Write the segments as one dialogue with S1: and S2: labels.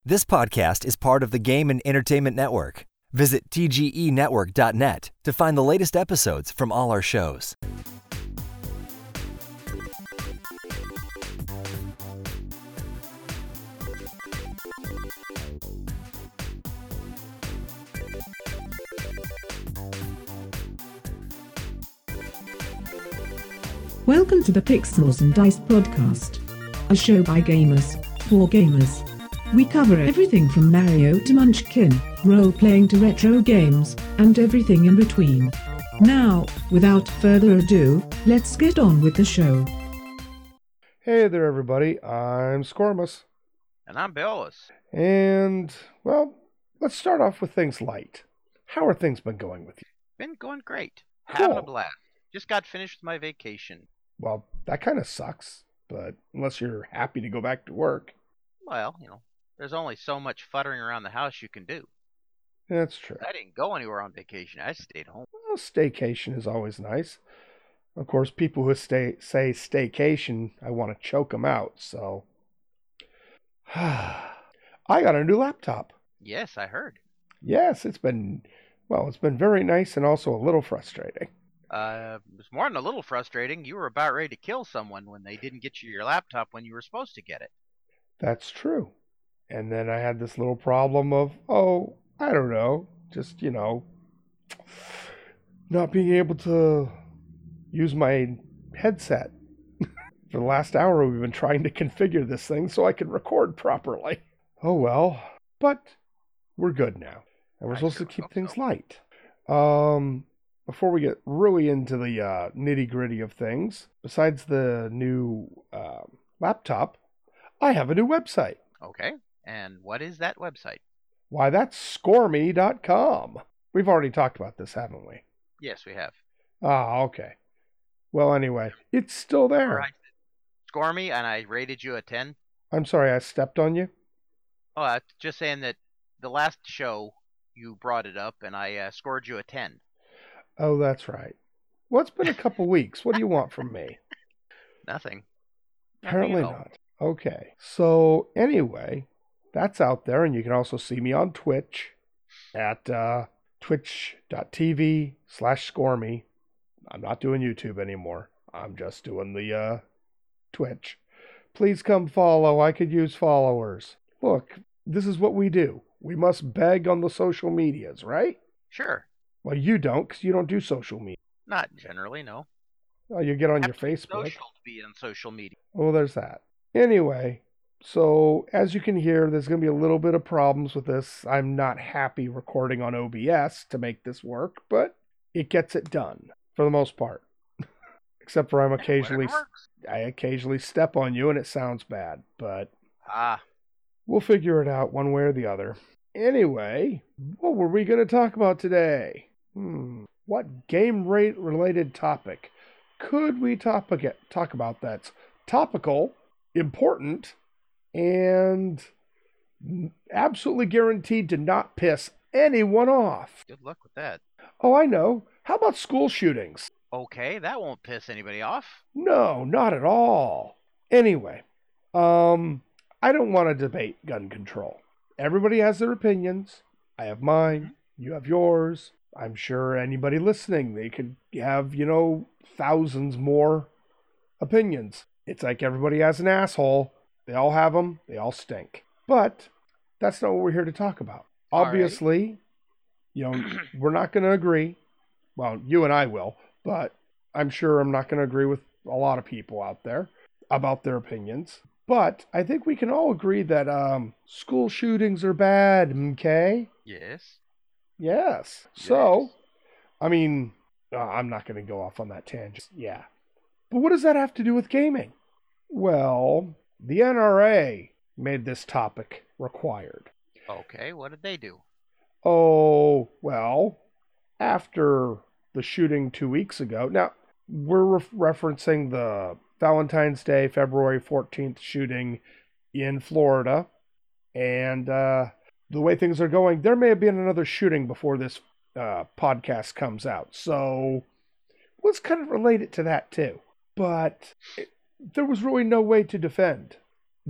S1: This podcast is part of the Game and Entertainment Network. Visit TGEnetwork.net to find the latest episodes from all our shows.
S2: Welcome to the Pixels and Dice podcast, a show by gamers, for gamers. We cover everything from Mario to Munchkin, role-playing to retro games, and everything in between. Now, without further ado, let's get on with the show.
S3: Hey there, everybody. I'm Scormus.
S4: And I'm Bellis.
S3: And, well, let's start off with things light. How are things been going with you?
S4: Been going great.
S3: Cool.
S4: Having a blast. Just got finished with my vacation.
S3: Well, that kind of sucks, but unless you're happy to go back to work.
S4: Well, there's only so much futtering around the house you can do.
S3: That's true.
S4: I didn't go anywhere on vacation. I stayed home.
S3: Well, staycation is always nice. Of course, people who say staycation, I want to choke them out, so. I got a new laptop.
S4: Yes, I heard.
S3: Yes, it's been very nice and also a little frustrating.
S4: It was more than a little frustrating. You were about ready to kill someone when they didn't get you your laptop when you were supposed to get it.
S3: That's true. And then I had this little problem of, I don't know, just, not being able to use my headset. For the last hour, we've been trying to configure this thing so I can record properly. Oh well, but we're good now. And we're supposed to keep things light. Before we get really into the nitty-gritty of things, besides the new laptop, I have a new website.
S4: Okay, and what is that website?
S3: Why, that's scormy.com. We've already talked about this, haven't we?
S4: Yes, we have.
S3: Ah, okay. Well, anyway, it's still there.
S4: All right. Score me, and I rated you a 10.
S3: I'm sorry, I stepped on you?
S4: Oh, I'm just saying that the last show you brought it up, and I scored you a 10.
S3: Oh, that's right. Well, it's been a couple weeks. What do you want from me?
S4: Nothing.
S3: Apparently not. Okay. So, anyway, that's out there, and you can also see me on Twitch at twitch.tv/scoremy. I'm not doing YouTube anymore. I'm just doing the Twitch. Please come follow. I could use followers. Look, this is what we do. We must beg on the social medias, right?
S4: Sure.
S3: Well, you don't, because you don't do social media.
S4: Not generally, no.
S3: Oh, you get on your
S4: Have to be
S3: Facebook.
S4: social to be on social media.
S3: Well, there's that. Anyway, so as you can hear, there's going to be a little bit of problems with this. I'm not happy recording on OBS to make this work, but it gets it done for the most part. Except for I occasionally step on you and it sounds bad, but we'll figure it out one way or the other. Anyway, what were we going to talk about today? What game-related topic could we talk about that's topical, important, and absolutely guaranteed to not piss anyone off?
S4: Good luck with that.
S3: Oh, I know. How about school shootings?
S4: Okay, that won't piss anybody off.
S3: No, not at all. Anyway, I don't want to debate gun control. Everybody has their opinions. I have mine. You have yours. I'm sure anybody listening, they could have, thousands more opinions. It's like everybody has an asshole. They all have them. They all stink. But that's not what we're here to talk about. Obviously, we're not going to agree. Well, you and I will, but I'm sure I'm not going to agree with a lot of people out there about their opinions. But I think we can all agree that school shootings are bad, okay?
S4: Yes.
S3: Yes. So, I mean, I'm not going to go off on that tangent. Yeah. But what does that have to do with gaming? Well, the NRA made this topic required.
S4: Okay, what did they do?
S3: Oh, well, after the shooting 2 weeks ago. Now, we're referencing the Valentine's Day, February 14th shooting in Florida. And the way things are going, there may have been another shooting before this podcast comes out. So let's kind of relate it to that too. But there was really no way to defend their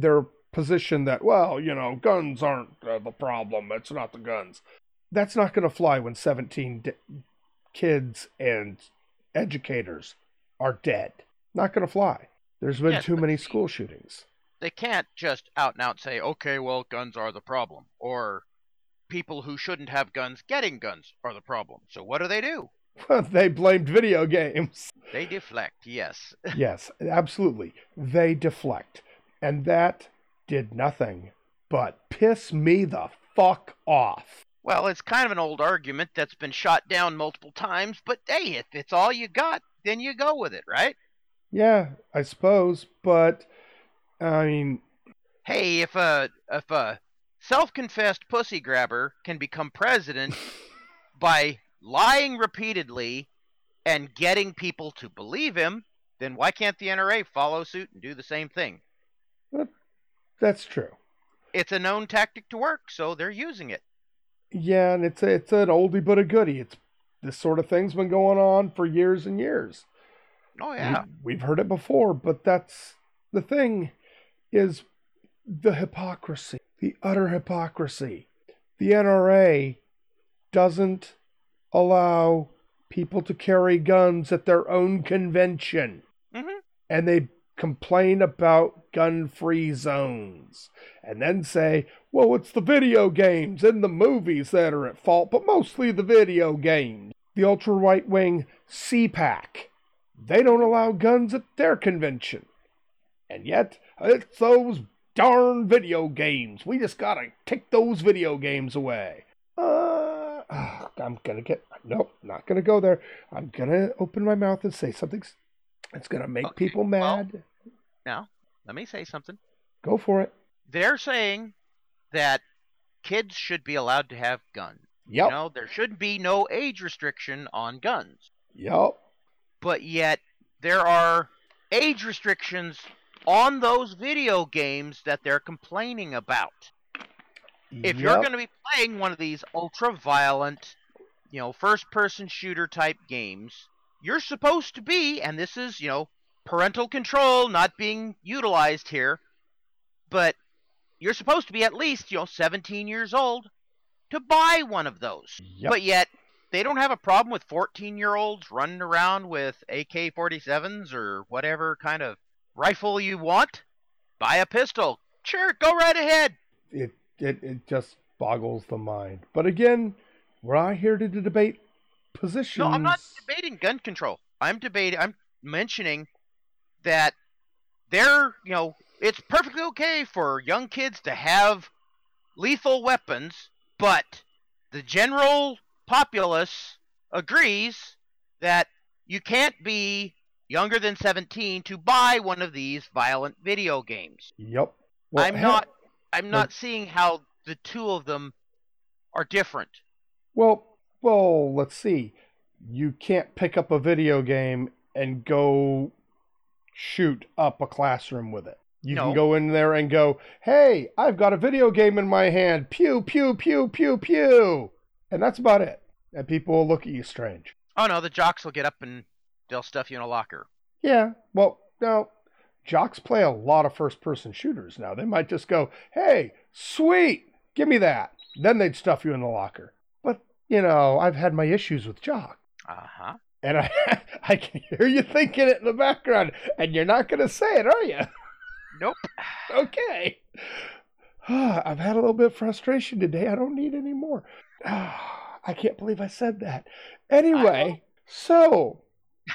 S3: position that, well, guns aren't the problem. It's not the guns. That's not going to fly when 17 kids and educators are dead. Not going to fly. There's been too many school shootings.
S4: They can't just out and out say, okay, well, guns are the problem. Or people who shouldn't have guns getting guns are the problem. So what do?
S3: They blamed video games.
S4: They deflect, yes.
S3: Yes, absolutely. They deflect. And that did nothing but piss me the fuck off.
S4: Well, it's kind of an old argument that's been shot down multiple times, but hey, if it's all you got, then you go with it, right?
S3: Yeah, I suppose, but I mean,
S4: hey, if a self-confessed pussy grabber can become president by lying repeatedly and getting people to believe him, then why can't the NRA follow suit and do the same thing?
S3: That's true.
S4: It's a known tactic to work, so they're using it.
S3: Yeah, and it's an oldie but a goodie. This sort of thing's been going on for years and years.
S4: Oh yeah,
S3: we've heard it before, but that's the thing. Is the hypocrisy, the utter hypocrisy. The NRA doesn't allow people to carry guns at their own convention.
S4: Mm-hmm.
S3: And they complain about gun-free zones. And then say, well, it's the video games and the movies that are at fault, but mostly the video games. The ultra-right-wing CPAC, they don't allow guns at their convention. And yet, it's those darn video games. We just gotta take those video games away. Nope, not gonna go there. I'm gonna open my mouth and say something that's gonna make people mad.
S4: Well, now, let me say something.
S3: Go for it.
S4: They're saying that kids should be allowed to have guns.
S3: Yep.
S4: There should be no age restriction on guns.
S3: Yep.
S4: But yet, there are age restrictions on those video games that they're complaining about. If you're going to be playing one of these ultra-violent, first-person shooter type games, you're supposed to be, and this is, parental control not being utilized here, but you're supposed to be at least, 17 years old to buy one of those.
S3: Yep.
S4: But yet, they don't have a problem with 14-year-olds running around with AK-47s or whatever kind of rifle you want. Buy a pistol. Sure, go right ahead.
S3: It just boggles the mind. But again, we're not here to debate positions.
S4: No, I'm not debating gun control. I'm mentioning that it's perfectly okay for young kids to have lethal weapons, but the general populace agrees that you can't be younger than 17 to buy one of these violent video games.
S3: Yep. Well,
S4: I'm not seeing how the two of them are different.
S3: Well, let's see. You can't pick up a video game and go shoot up a classroom with it. You can go in there and go, hey, I've got a video game in my hand. Pew, pew, pew, pew, pew. And that's about it. And people will look at you strange.
S4: Oh, no, the jocks will get up and they'll stuff you in a locker.
S3: Yeah, well, no. Jocks play a lot of first-person shooters now. They might just go, hey, sweet, give me that. Then they'd stuff you in the locker. But, I've had my issues with Jock.
S4: Uh-huh.
S3: And I can hear you thinking it in the background, and you're not going to say it, are you?
S4: Nope.
S3: Okay. I've had a little bit of frustration today. I don't need any more. I can't believe I said that. Anyway, so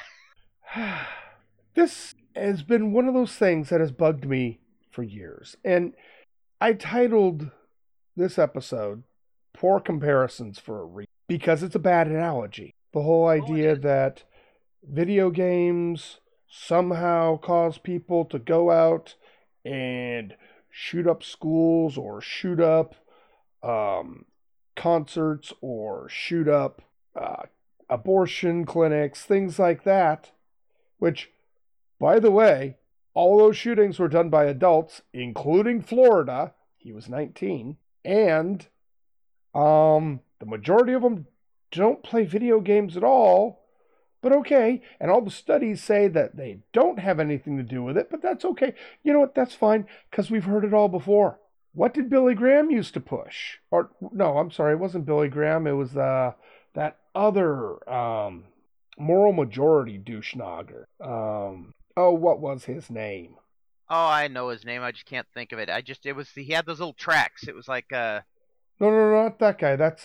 S3: this has been one of those things that has bugged me for years. And I titled this episode Poor Comparisons for a reason, because it's a bad analogy. The whole idea that video games somehow cause people to go out and shoot up schools or shoot up concerts or shoot up abortion clinics, things like that, which, by the way, all those shootings were done by adults, including Florida. He was 19. And the majority of them don't play video games at all, But okay, and all the studies say that they don't have anything to do with it, but that's okay. You know what? That's fine, because we've heard it all before. What did Billy Graham used to push? Or, no, I'm sorry, it wasn't Billy Graham. It was that other moral majority douche-nogger. What was his name?
S4: Oh, I know his name. I just can't think of it. He had those little tracks. It was like
S3: No, not that guy. That's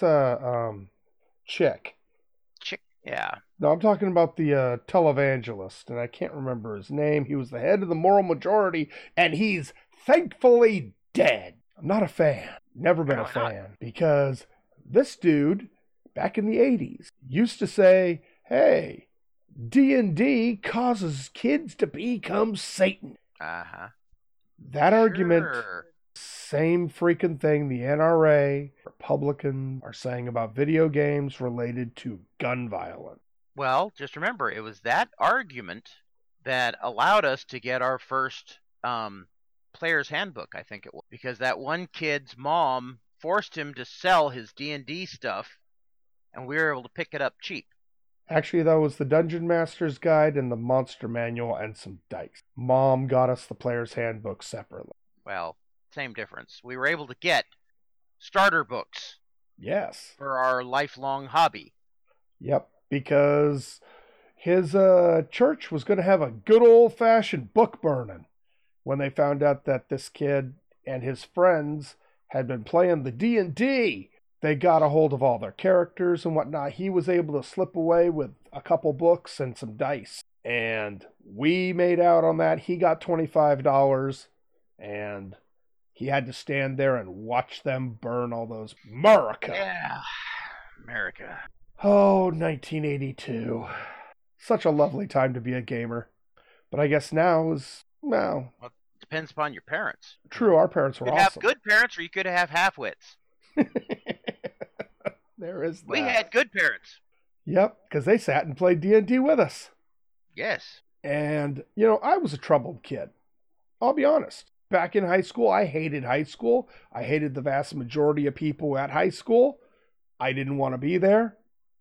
S3: Chick.
S4: Yeah.
S3: No, I'm talking about the televangelist, and I can't remember his name. He was the head of the moral majority, and he's thankfully dead. I'm not a fan. Never been a fan. Because this dude, back in the 80s, used to say, hey, D&D causes kids to become Satan.
S4: Uh-huh.
S3: That argument, same freaking thing the NRA, Republicans are saying about video games related to gun violence.
S4: Well, just remember, it was that argument that allowed us to get our first player's handbook, I think it was. Because that one kid's mom forced him to sell his D&D stuff, and we were able to pick it up cheap.
S3: Actually, that was the Dungeon Master's Guide and the Monster Manual and some dice. Mom got us the player's handbook separately.
S4: Well, same difference. We were able to get starter books.
S3: Yes.
S4: For our lifelong hobby.
S3: Yep, because his church was going to have a good old-fashioned book burning when they found out that this kid and his friends had been playing the D&D. They got a hold of all their characters and whatnot. He was able to slip away with a couple books and some dice. And we made out on that. He got $25, and he had to stand there and watch them burn all those. America!
S4: Yeah, America.
S3: Oh, 1982. Such a lovely time to be a gamer. But I guess now is, well...
S4: Well, it depends upon your parents.
S3: True, our parents were awesome.
S4: You could have good parents, or you could have half-wits.
S3: There is that.
S4: We had good parents.
S3: Yep, because they sat and played D&D with us.
S4: Yes.
S3: And, I was a troubled kid. I'll be honest. Back in high school, I hated high school. I hated the vast majority of people at high school. I didn't want to be there.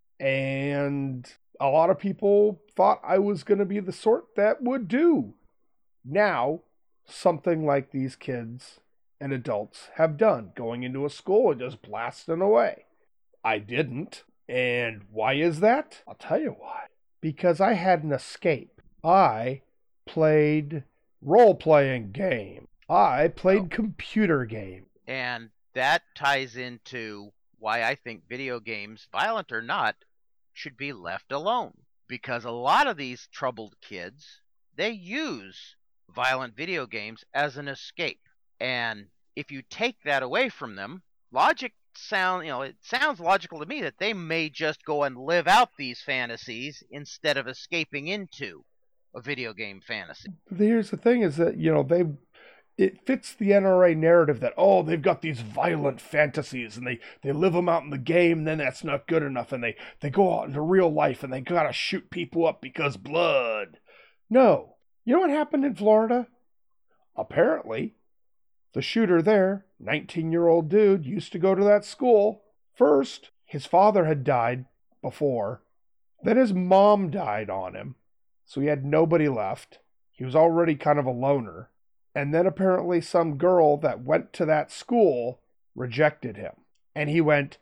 S3: And a lot of people thought I was going to be the sort that would do. Now, something like these kids and adults have done, going into a school and just blasting away. I didn't. And why is that? I'll tell you why. Because I had an escape. I played role-playing game. I played computer game.
S4: And that ties into why I think video games, violent or not, should be left alone. Because a lot of these troubled kids, they use violent video games as an escape. And if you take that away from them, it sounds logical to me that they may just go and live out these fantasies instead of escaping into a video game fantasy.
S3: Here's the thing is that, it fits the NRA narrative that, they've got these violent fantasies and they live them out in the game, then that's not good enough, and they go out into real life and they gotta shoot people up because blood. No. You know what happened in Florida? Apparently, the shooter there, 19-year-old dude, used to go to that school. First, his father had died before. Then his mom died on him, so he had nobody left. He was already kind of a loner. And then apparently some girl that went to that school rejected him. And he went,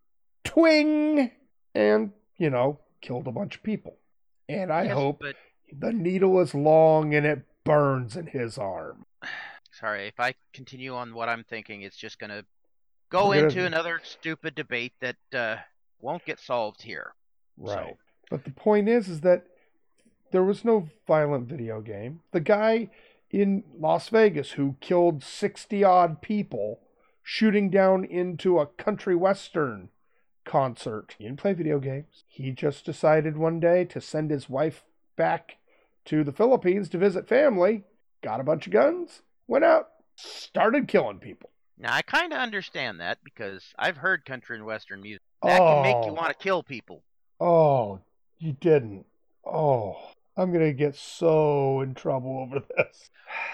S3: twing! And, killed a bunch of people. And I hope the needle is long and it burns in his arm.
S4: Sorry, if I continue on what I'm thinking, it's just going to go into another stupid debate that won't get solved here.
S3: Right. So. But the point is that there was no violent video game. The guy in Las Vegas who killed 60-odd people shooting down into a country western concert, he didn't play video games. He just decided one day to send his wife back to the Philippines to visit family, got a bunch of guns, went out, started killing people.
S4: Now, I kind of understand that because I've heard country and western music. That can make you want to kill people.
S3: Oh, you didn't. Oh, I'm going to get so in trouble over this.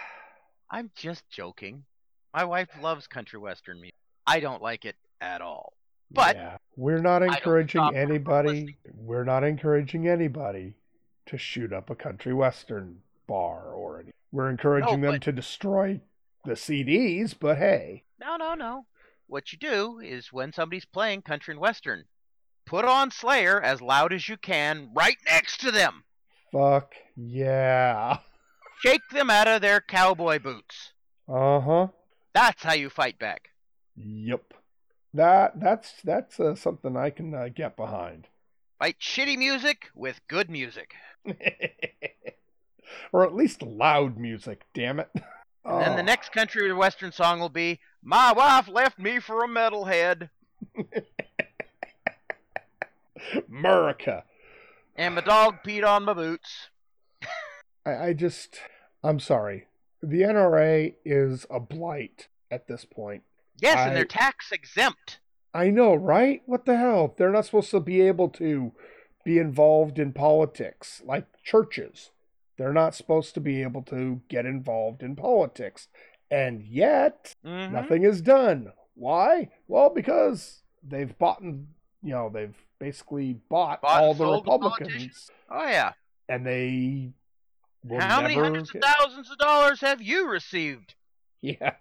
S4: I'm just joking. My wife loves country western music. I don't like it at all. But
S3: we're not encouraging anybody. We're not encouraging anybody to shoot up a country western bar or anything. We're encouraging them to destroy the CDs, but hey.
S4: No. What you do is when somebody's playing country and western, put on Slayer as loud as you can right next to them.
S3: Fuck yeah.
S4: Shake them out of their cowboy boots.
S3: Uh-huh.
S4: That's how you fight back.
S3: Yep. That's something I can get behind.
S4: Fight shitty music with good music.
S3: Or at least loud music, damn it.
S4: And then the next country or western song will be, "My wife left me for a metalhead."
S3: America.
S4: And my dog peed on my boots.
S3: I'm sorry. The NRA is a blight at this point.
S4: Yes, and they're tax exempt.
S3: I know, right? What the hell? They're not supposed to be able to be involved in politics like churches. They're not supposed to be able to get involved in politics. And yet, nothing is done. Why? Well, because they've they've basically bought all the Republicans.
S4: Oh, yeah.
S3: And they will
S4: How many hundreds of thousands of dollars have you received?
S3: Yeah.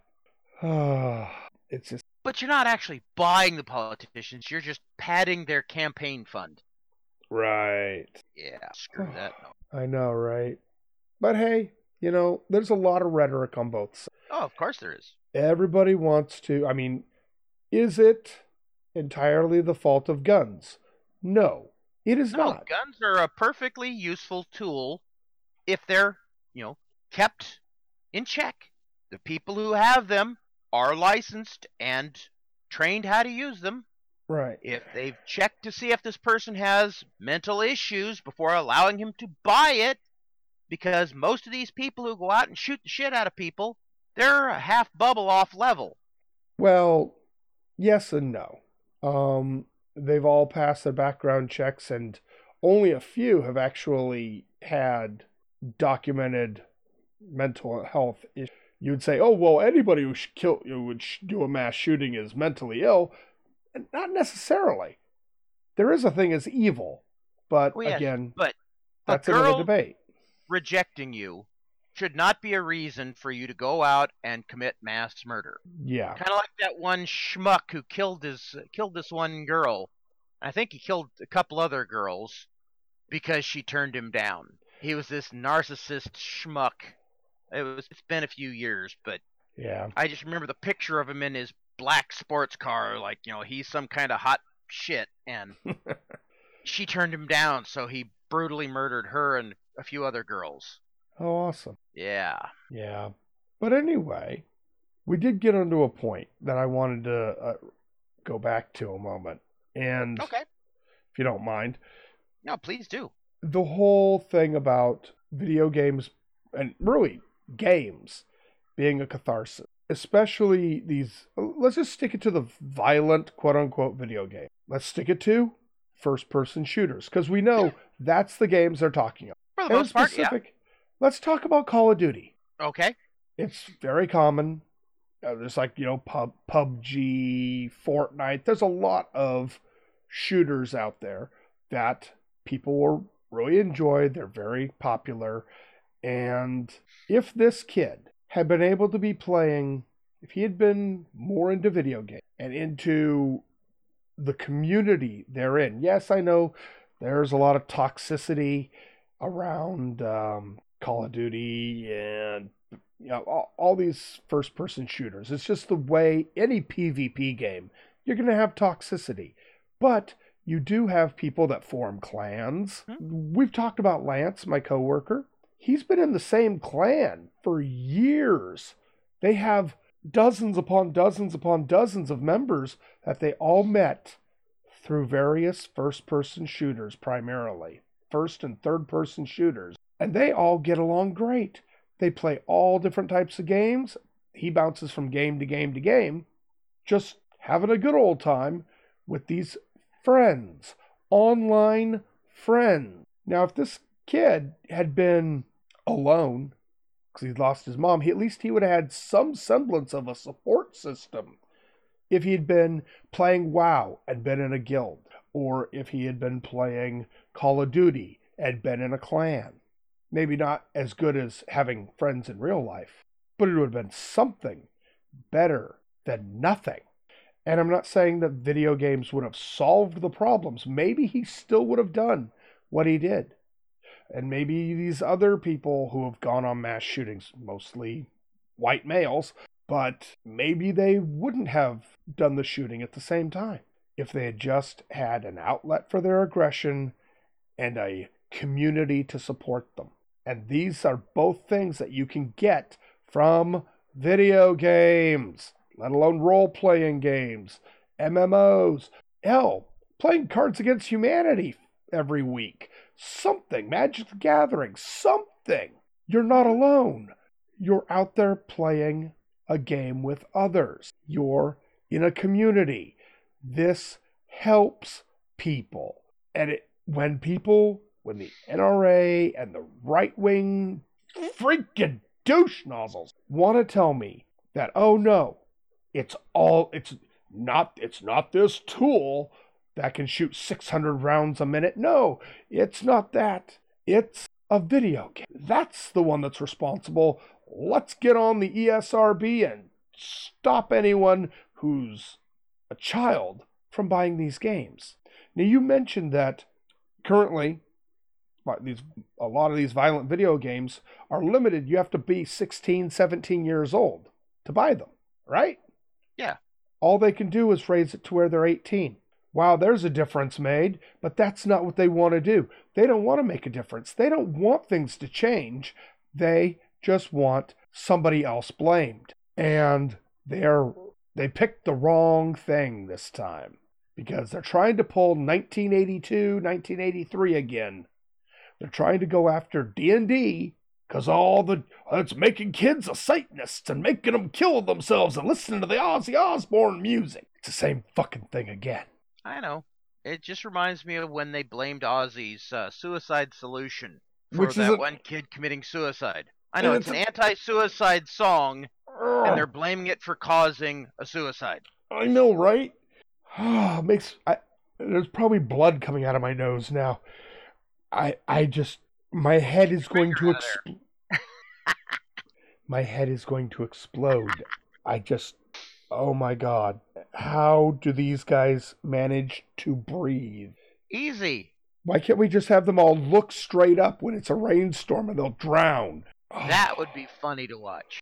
S3: It's just...
S4: But you're not actually buying the politicians. You're just padding their campaign fund.
S3: Right.
S4: Yeah, screw that. No.
S3: I know, right? But hey, there's a lot of rhetoric on both sides.
S4: Oh, of course there is.
S3: Everybody wants to... I mean, is it entirely the fault of guns? No, it is not.
S4: Guns are a perfectly useful tool if they're, kept in check. The people who have them are licensed and trained how to use them.
S3: Right.
S4: If they've checked to see if this person has mental issues before allowing him to buy it, because most of these people who go out and shoot the shit out of people, they're a half bubble off level.
S3: Well, yes and no. They've all passed their background checks, and only a few have actually had documented mental health issues. You'd say, oh, well, anybody who would do a mass shooting is mentally ill. Not necessarily. There is a thing as evil, but again, that's another debate.
S4: Rejecting you should not be a reason for you to go out and commit mass murder.
S3: Yeah.
S4: Kind of like that one schmuck who killed this one girl. I think he killed a couple other girls because she turned him down. He was this narcissist schmuck. It's been a few years, but
S3: yeah,
S4: I just remember the picture of him in his black sports car, like, he's some kind of hot shit, and she turned him down, so he brutally murdered her and a few other girls.
S3: Oh, awesome.
S4: Yeah.
S3: Yeah. But anyway, we did get onto a point that I wanted to go back to a moment. And
S4: okay,
S3: if you don't mind.
S4: No, please do.
S3: The whole thing about video games, and really games, being a catharsis. Especially these, let's just stick it to the violent, quote-unquote, video game. Let's stick it to first-person shooters, because we know that's the games they're talking about.
S4: For the most part, yeah.
S3: Let's talk about Call of Duty.
S4: Okay.
S3: It's very common. There's like, PUBG, Fortnite. There's a lot of shooters out there that people will really enjoy. They're very popular. And if this kid had been able to be playing, if he had been more into video games and into the community they're in. Yes, I know there's a lot of toxicity around Call of Duty and all these first-person shooters. It's just the way any PvP game, you're going to have toxicity. But you do have people that form clans. We've talked about Lance, my coworker. He's been in the same clan for years. They have dozens upon dozens upon dozens of members that they all met through various first-person shooters primarily. First and third-person shooters. And they all get along great. They play all different types of games. He bounces from game to game to game, just having a good old time with these friends, online friends. Now, if this kid had been alone, because he'd lost his mom, at least he would have had some semblance of a support system. If he had been playing WoW and been in a guild, or if he had been playing Call of Duty and been in a clan. Maybe not as good as having friends in real life, but it would have been something better than nothing. And I'm not saying that video games would have solved the problems. Maybe he still would have done what he did. And maybe these other people who have gone on mass shootings, mostly white males, but maybe they wouldn't have done the shooting at the same time if they had just had an outlet for their aggression and a community to support them. And these are both things that you can get from video games, let alone role-playing games, MMOs. Hell, playing Cards Against Humanity every week. Something. Magic the Gathering. Something. You're not alone. You're out there playing a game with others. You're in a community. This helps people. And when the NRA and the right-wing freaking douche nozzles want to tell me that, oh no, it's not this tool that can shoot 600 rounds a minute. No, it's not that. It's a video game. That's the one that's responsible. Let's get on the ESRB and stop anyone who's a child from buying these games. Now, you mentioned that currently a lot of these violent video games are limited. You have to be 16, 17 years old to buy them, right?
S4: Yeah.
S3: All they can do is raise it to where they're 18. Wow, there's a difference made, but that's not what they want to do. They don't want to make a difference. They don't want things to change. They just want somebody else blamed. And they picked the wrong thing this time because they're trying to pull 1982, 1983 again. They're trying to go after D&D because it's making kids a Satanists and making them kill themselves and listen to the Ozzy Osbourne music. It's the same fucking thing again.
S4: I know. It just reminds me of when they blamed Ozzy's Suicide Solution for one kid committing suicide. I know, it's an anti-suicide song, and they're blaming it for causing a suicide.
S3: I know, right? There's probably blood coming out of my nose now. My head is going to explode. My head is going to explode. Oh my God. How do these guys manage to breathe?
S4: Easy.
S3: Why can't we just have them all look straight up when it's a rainstorm and they'll drown?
S4: That would be funny to watch.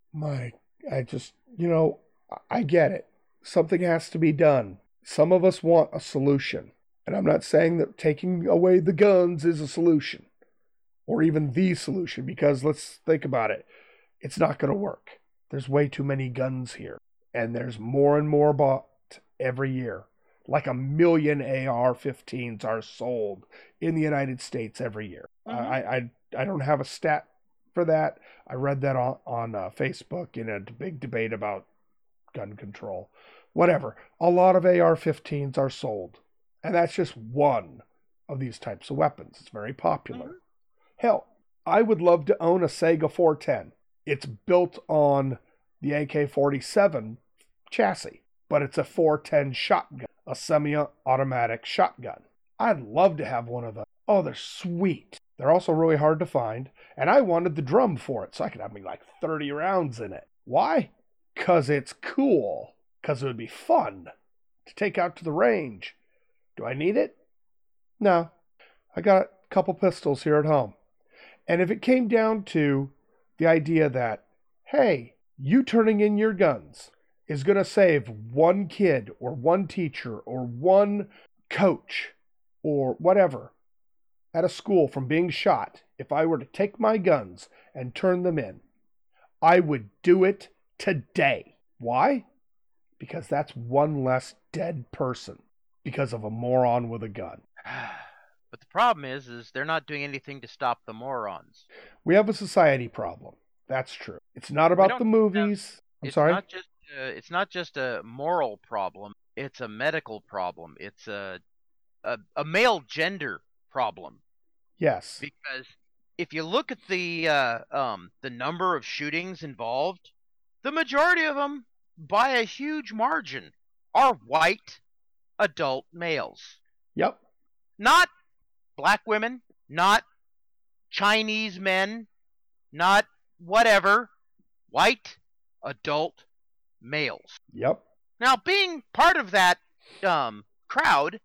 S3: I get it. Something has to be done. Some of us want a solution. And I'm not saying that taking away the guns is a solution. Or even the solution, because let's think about it. It's not going to work. There's way too many guns here. And there's more and more bought every year. Like 1 million AR-15s are sold in the United States every year. Mm-hmm. I don't have a stat for that. I read that on Facebook in a big debate about gun control. Whatever. A lot of AR-15s are sold. And that's just one of these types of weapons. It's very popular. Mm-hmm. Hell, I would love to own a Sega 410. It's built on the AK-47 chassis, but it's a 410 shotgun, a semi-automatic shotgun. I'd love to have one of those. Oh, they're sweet. They're also really hard to find, and I wanted the drum for it, so I could have like 30 rounds in it. Why? Because it's cool. Because it would be fun to take out to the range. Do I need it? No. I got a couple pistols here at home. And if it came down to the idea that, hey, you turning in your guns is going to save one kid or one teacher or one coach or whatever at a school from being shot, if I were to take my guns and turn them in, I would do it today. Why? Because that's one less dead person because of a moron with a gun.
S4: But the problem is they're not doing anything to stop the morons.
S3: We have a society problem. That's true. It's not about the movies. I'm sorry?
S4: It's not just a moral problem. It's a medical problem. It's a male gender problem.
S3: Yes.
S4: Because if you look at the number of shootings involved, the majority of them, by a huge margin, are white adult males.
S3: Yep.
S4: Not black women, not Chinese men, not whatever, white adult males.
S3: Yep.
S4: Now, being part of that crowd,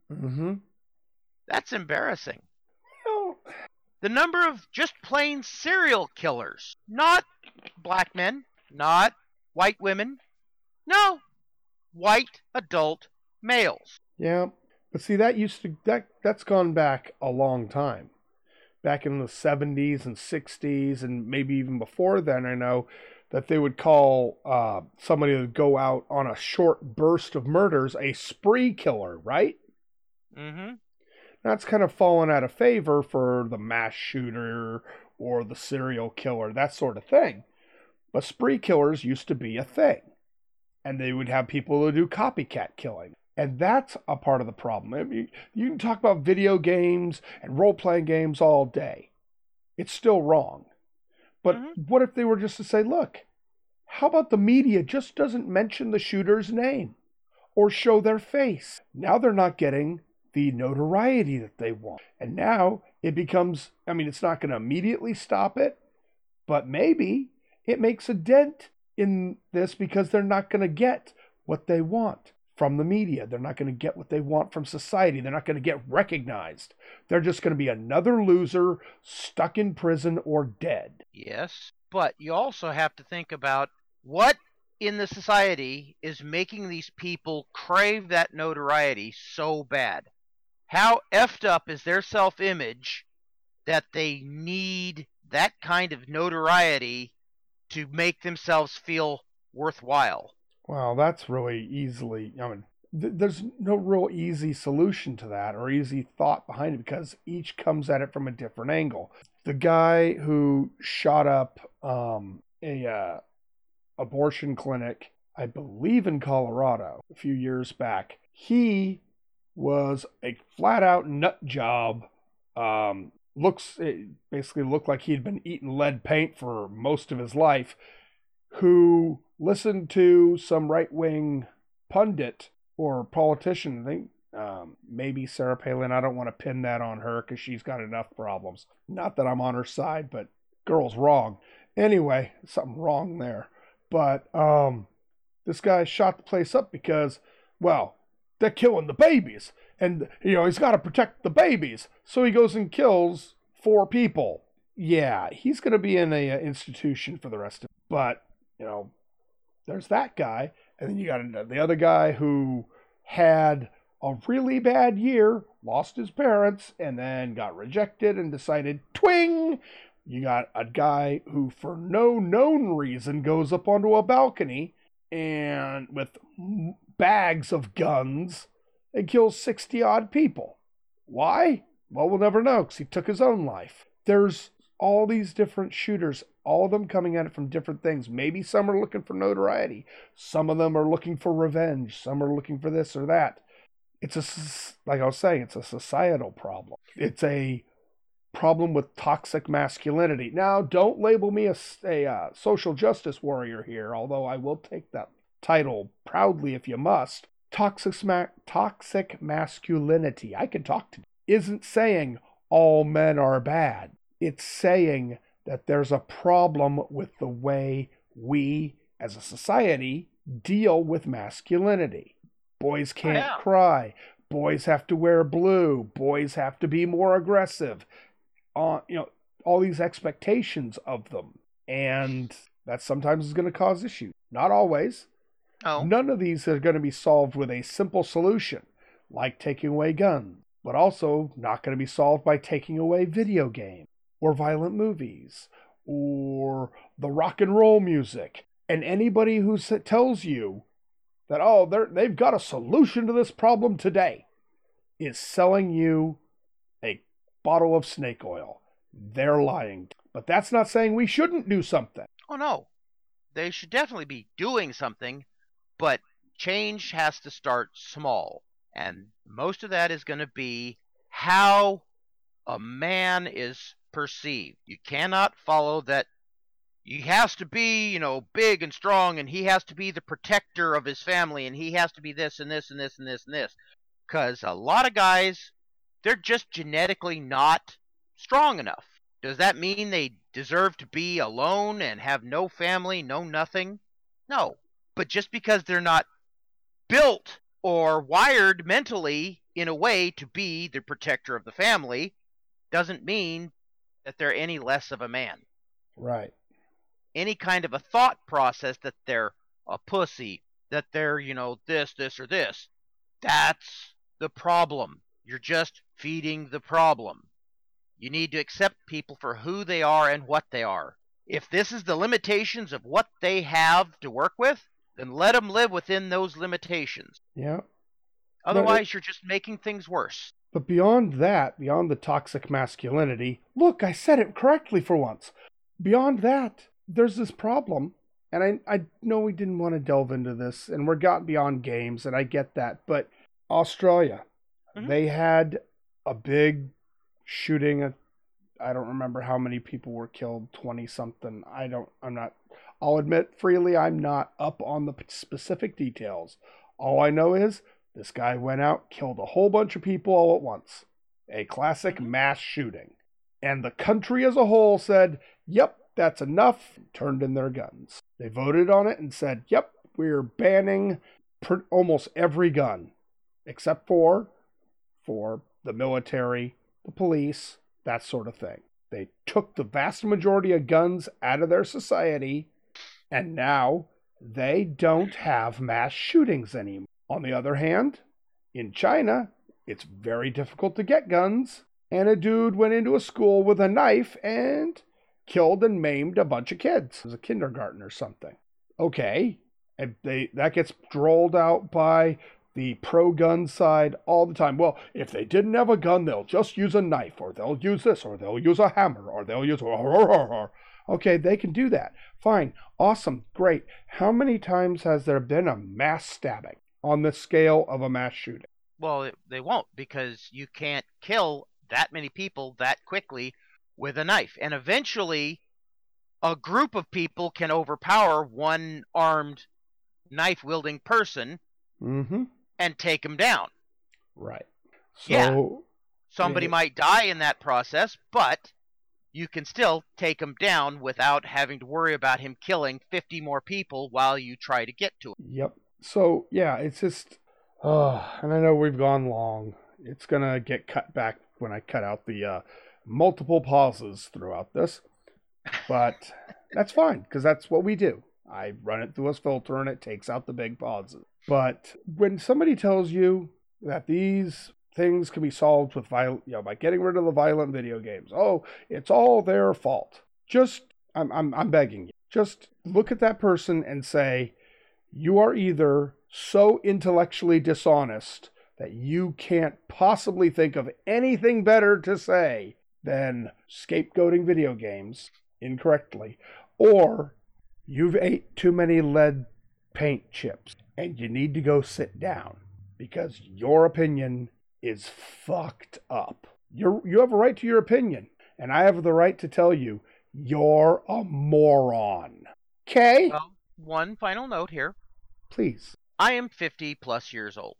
S4: that's embarrassing.
S3: Well,
S4: the number of just plain serial killers, not black men, not white women, no, white adult males.
S3: Yeah, but see, that's gone back a long time. Back in the 70s and 60s, and maybe even before then, I know that they would call somebody to go out on a short burst of murders a spree killer, right?
S4: Mm-hmm.
S3: That's kind of fallen out of favor for the mass shooter or the serial killer, that sort of thing. But spree killers used to be a thing. And they would have people who do copycat killing. And that's a part of the problem. I mean, you can talk about video games and role-playing games all day. It's still wrong. But what if they were just to say, look, how about the media just doesn't mention the shooter's name or show their face? Now they're not getting the notoriety that they want. And now it becomes, I mean, it's not going to immediately stop it, but maybe it makes a dent in this because they're not going to get what they want from the media. They're not going to get what they want from society. They're not going to get recognized. They're just going to be another loser stuck in prison or dead.
S4: Yes, but you also have to think about what in the society is making these people crave that notoriety so bad. How effed up is their self-image that they need that kind of notoriety to make themselves feel worthwhile?
S3: Well, that's really easily, I mean, there's no real easy solution to that or easy thought behind it because each comes at it from a different angle. The guy who shot up a abortion clinic, I believe in Colorado, a few years back, he was a flat-out nut job. It basically looked like he'd been eating lead paint for most of his life, who listened to some right-wing pundit or politician, I think maybe Sarah Palin. I don't want to pin that on her because she's got enough problems. Not that I'm on her side, but girl's wrong. Anyway, something wrong there. But this guy shot the place up because, well, they're killing the babies. And, he's got to protect the babies. So he goes and kills 4 people. Yeah, he's going to be in a institution for the rest of it. But, there's that guy. And then you got the other guy who had a really bad year, lost his parents, and then got rejected and decided, twing! You got a guy who, for no known reason, goes up onto a balcony and with bags of guns and kills 60-odd people. Why? Well, we'll never know because he took his own life. There's all these different shooters, all of them coming at it from different things. Maybe some are looking for notoriety. Some of them are looking for revenge. Some are looking for this or that. Like I was saying, it's a societal problem. It's a problem with toxic masculinity. Now, don't label me a social justice warrior here, although I will take that title proudly if you must. Toxic masculinity, I can talk to, isn't saying all men are bad. It's saying that there's a problem with the way we, as a society, deal with masculinity. Boys can't cry. Boys have to wear blue. Boys have to be more aggressive. All these expectations of them. And that sometimes is going to cause issues. Not always.
S4: Oh.
S3: None of these are going to be solved with a simple solution, like taking away guns. But also not going to be solved by taking away video games, or violent movies, or the rock and roll music. And anybody who tells you that, they've got a solution to this problem today, is selling you a bottle of snake oil. They're lying. But that's not saying we shouldn't do something.
S4: Oh, no. They should definitely be doing something, but change has to start small. And most of that is going to be how a man is perceived. You cannot follow that he has to be, big and strong, and he has to be the protector of his family, and he has to be this and this and this and this and this. Because a lot of guys, they're just genetically not strong enough. Does that mean they deserve to be alone and have no family, no nothing? No. But just because they're not built or wired mentally in a way to be the protector of the family doesn't mean that they're any less of a man.
S3: Right.
S4: Any kind of a thought process that they're a pussy, that they're, this, or this, that's the problem. You're just feeding the problem. You need to accept people for who they are and what they are. If this is the limitations of what they have to work with, then let them live within those limitations.
S3: Yeah.
S4: Otherwise, you're just making things worse.
S3: But beyond that, beyond the toxic masculinity, look, I said it correctly for once. Beyond that, there's this problem, and I know we didn't want to delve into this, and we're got beyond games, and I get that, but Australia, they had a big shooting. I don't remember how many people were killed, 20-something. I'll admit freely, I'm not up on the specific details. All I know is this guy went out, killed a whole bunch of people all at once. A classic mass shooting. And the country as a whole said, yep, that's enough, turned in their guns. They voted on it and said, yep, we're banning almost every gun, except for the military, the police, that sort of thing. They took the vast majority of guns out of their society, and now they don't have mass shootings anymore. On the other hand, in China, it's very difficult to get guns, and a dude went into a school with a knife and killed and maimed a bunch of kids. It was a kindergarten or something. Okay, and that gets drolled out by the pro-gun side all the time. Well, if they didn't have a gun, they'll just use a knife, or they'll use this, or they'll use a hammer, or they'll use... Okay, they can do that. Fine, awesome, great. How many times has there been a mass stabbing on the scale of a mass shooting?
S4: Well, they won't, because you can't kill that many people that quickly with a knife. And eventually, a group of people can overpower one armed, knife-wielding person and take him down.
S3: Right.
S4: So, somebody might die in that process, but you can still take him down without having to worry about him killing 50 more people while you try to get to him.
S3: Yep. So, yeah, it's just... and I know we've gone long. It's going to get cut back when I cut out the multiple pauses throughout this. But that's fine, because that's what we do. I run it through a filter, and it takes out the big pauses. But when somebody tells you that these things can be solved with by getting rid of the violent video games, oh, it's all their fault. I'm begging you. Just look at that person and say, you are either so intellectually dishonest that you can't possibly think of anything better to say than scapegoating video games incorrectly, or you've ate too many lead paint chips and you need to go sit down because your opinion is fucked up. You have a right to your opinion, and I have the right to tell you you're a moron. Okay?
S4: Well, one final note here.
S3: Please.
S4: I am 50 plus years old.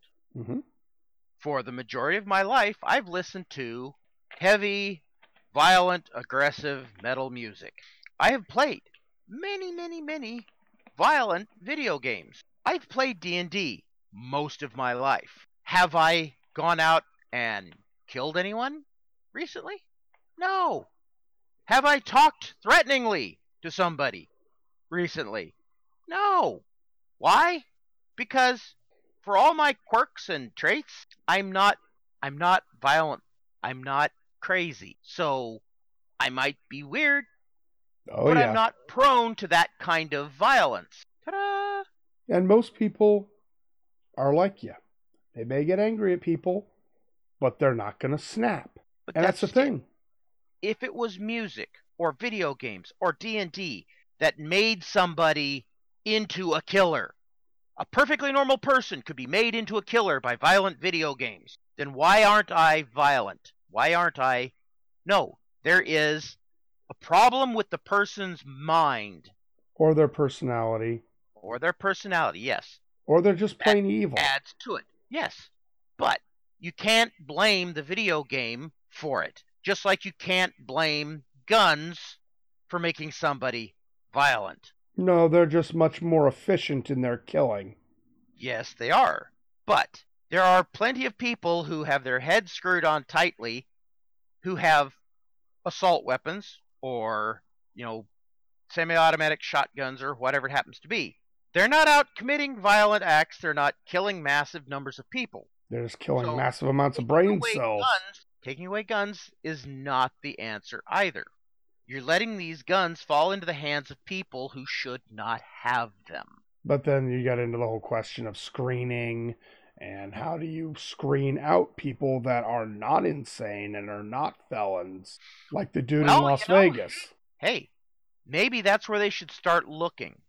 S4: For the majority of my life, I've listened to heavy, violent, aggressive metal music. I have played many, many, many violent video games. I've played D&D most of my life. Have I gone out and killed anyone recently? No. Have I talked threateningly to somebody recently? No. Why? Because for all my quirks and traits, I'm not violent. I'm not crazy. So I might be weird, but I'm not prone to that kind of violence. Ta-da!
S3: And most people are like you. They may get angry at people, but they're not going to snap.
S4: But
S3: and that's the thing.
S4: If it was music or video games or D&D that made somebody into a killer, a perfectly normal person could be made into a killer by violent video games, then why aren't I violent? Why aren't I? No, there is a problem with the person's mind.
S3: Or their personality.
S4: Or their personality, yes.
S3: Or they're just plain evil.
S4: Adds to it, yes. But you can't blame the video game for it. Just like you can't blame guns for making somebody violent.
S3: No, they're just much more efficient in their killing.
S4: Yes, they are. But there are plenty of people who have their heads screwed on tightly, who have assault weapons or, semi-automatic shotguns or whatever it happens to be. They're not out committing violent acts. They're not killing massive numbers of people.
S3: They're just killing massive amounts of brain cells.
S4: Taking away guns is not the answer either. You're letting these guns fall into the hands of people who should not have them.
S3: But then you get into the whole question of screening, and how do you screen out people that are not insane and are not felons, like the dude in Las Vegas.
S4: Hey, maybe that's where they should start looking.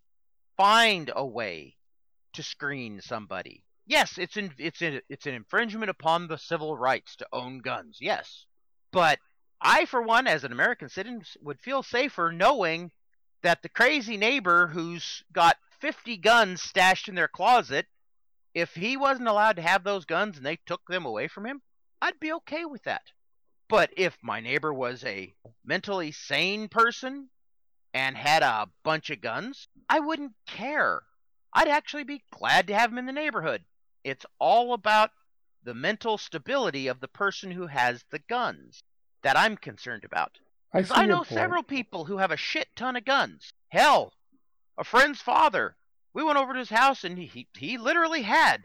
S4: Find a way to screen somebody. Yes, it's an infringement upon the civil rights to own guns, yes. But I, for one, as an American citizen, would feel safer knowing that the crazy neighbor who's got 50 guns stashed in their closet, if he wasn't allowed to have those guns and they took them away from him, I'd be okay with that. But if my neighbor was a mentally sane person and had a bunch of guns, I wouldn't care. I'd actually be glad to have him in the neighborhood. It's all about the mental stability of the person who has the guns that I'm concerned about. I know several people who have a shit ton of guns. Hell, a friend's father, we went over to his house and he literally had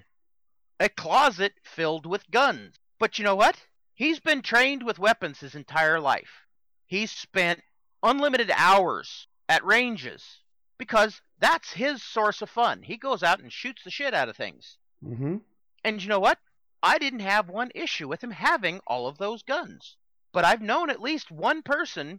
S4: a closet filled with guns. But you know what? He's been trained with weapons his entire life. He's spent unlimited hours at ranges because that's his source of fun. He goes out and shoots the shit out of things.
S3: Mm-hmm.
S4: And you know what? I didn't have one issue with him having all of those guns. But I've known at least one person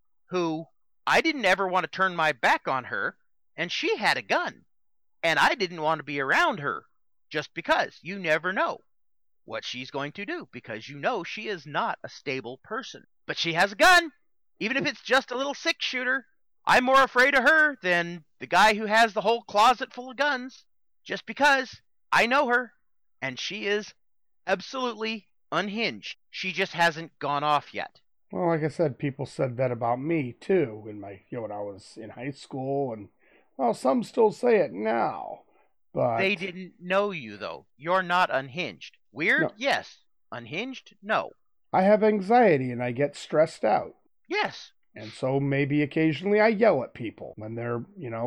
S4: who I didn't ever want to turn my back on her, and she had a gun. And I didn't want to be around her just because you never know what she's going to do, because you know she is not a stable person. But she has a gun, even if it's just a little six-shooter. I'm more afraid of her than the guy who has the whole closet full of guns, just because I know her, and she is absolutely unhinged. She just hasn't gone off yet.
S3: Well, like I said, people said that about me too when I was in high school, and well, some still say it now. But
S4: they didn't know you though. You're not unhinged. Weird?
S3: No.
S4: Yes. Unhinged? No.
S3: I have anxiety and I get stressed out.
S4: Yes.
S3: And so maybe occasionally I yell at people when they're,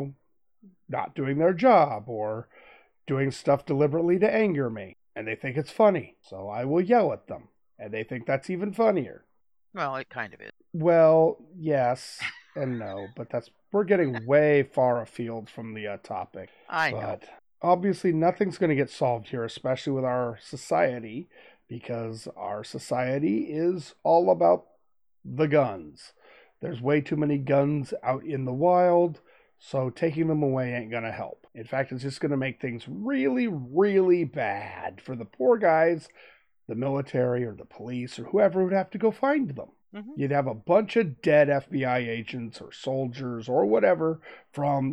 S3: not doing their job or doing stuff deliberately to anger me. And they think it's funny. So I will yell at them. And they think that's even funnier.
S4: Well, it kind of is.
S3: Well, yes and no. But we're getting way far afield from the topic.
S4: I know.
S3: But obviously nothing's going to get solved here, especially with our society. Because our society is all about the guns. There's way too many guns out in the wild, so taking them away ain't going to help. In fact, it's just going to make things really, really bad for the poor guys, the military or the police or whoever would have to go find them.
S4: Mm-hmm.
S3: You'd have a bunch of dead FBI agents or soldiers or whatever from,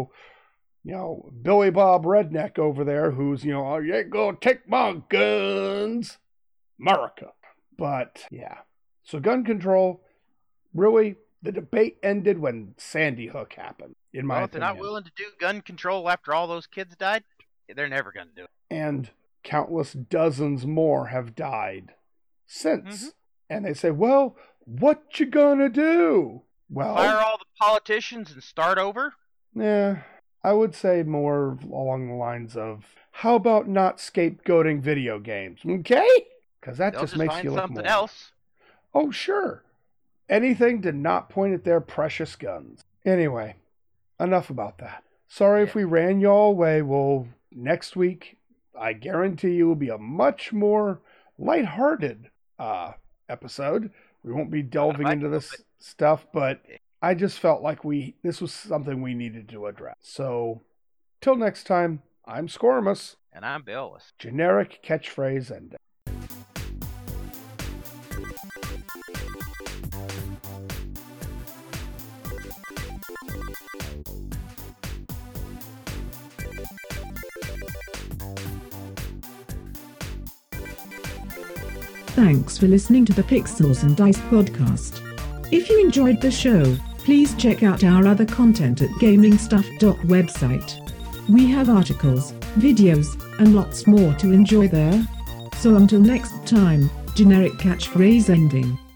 S3: Billy Bob Redneck over there who's, oh, you ain't going to take my guns. America. But, yeah. So gun control, really, the debate ended when Sandy Hook happened, in my opinion.
S4: If they're not willing to do gun control after all those kids died, they're never going to do it.
S3: And countless dozens more have died since.
S4: Mm-hmm.
S3: And they say, well, what you gonna do? Well,
S4: fire all the politicians and start over?
S3: Yeah, I would say more along the lines of, how about not scapegoating video games, okay? Because that just makes you look
S4: something
S3: more.
S4: Else.
S3: Oh, sure. Anything to not point at their precious guns. Anyway, enough about that. Sorry if we ran y'all away. Well, next week, I guarantee you will be a much more lighthearted episode. We won't be delving into this stuff, but I just felt like this was something we needed to address. So, till next time, I'm Squirmus.
S4: And I'm Billus.
S3: Generic catchphrase ending.
S2: Thanks for listening to the Pixels and Dice podcast. If you enjoyed the show, please check out our other content at gamingstuff.website. We have articles, videos, and lots more to enjoy there. So until next time, generic catchphrase ending.